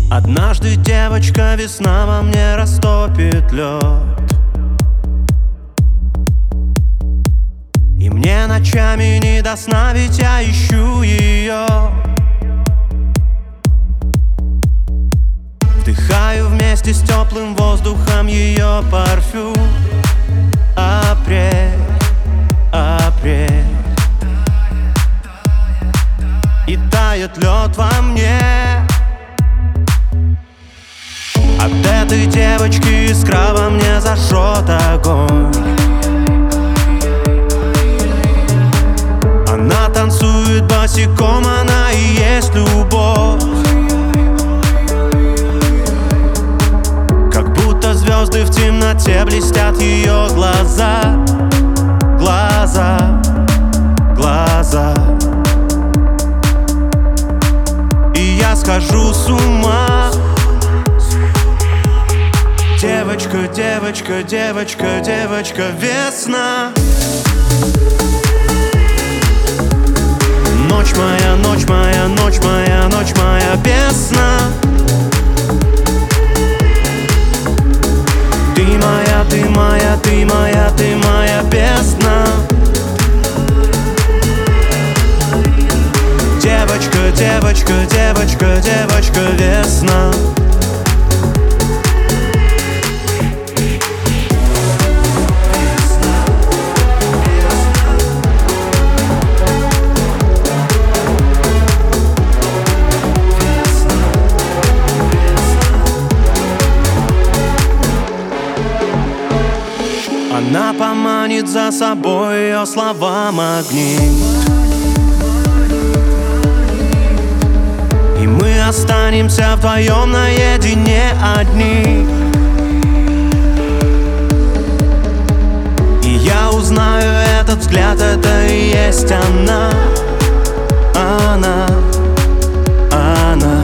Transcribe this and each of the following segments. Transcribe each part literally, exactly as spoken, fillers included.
Однажды, девочка, весна во мне растопит лед, и мне ночами не до сна, ведь я ищу ее. Вдыхаю вместе с теплым воздухом ее парфюм. Апрель, апрель, и тает лед во мне. От этой девочки искра во мне зажжет огонь. Она танцует босиком, она и есть любовь. Как будто звезды в темноте блестят ее глаза. Глаза, глаза. И я схожу с ума. Девочка, девочка, девочка, девочка, весна. Ночь моя, ночь моя, ночь моя, ночь моя, весна. Ты моя, ты моя, ты моя, ты моя весна. Девочка, девочка, девочка, девочка, весна. Она поманит за собой, ее слова магнит, и мы останемся вдвоем наедине одни. И я узнаю этот взгляд, это и есть она. Она, она.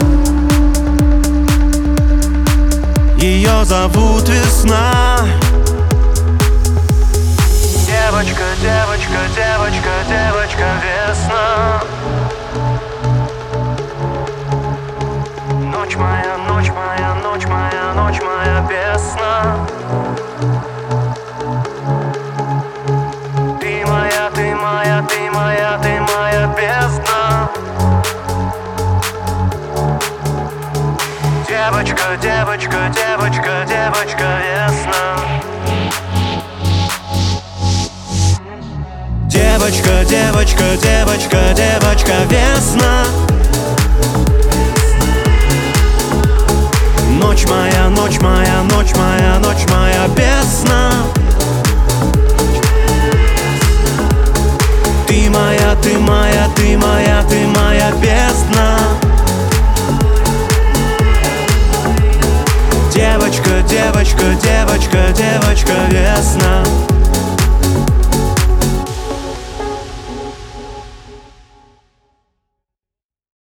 Ее зовут Весна. Девочка, девочка, девочка, девочка, весна. Ночь моя, ночь моя, ночь моя, ночь моя, весна. Ты моя, ты моя, ты моя, ты моя весна. Девочка, девочка, девочка, девочка, весна. Девочка, девочка, девочка, девочка, весна. Ночь моя, ночь моя, ночь моя, ночь моя, весна. Ты моя, ты моя, ты моя, ты моя весна. Девочка, девочка, девочка, девочка, весна.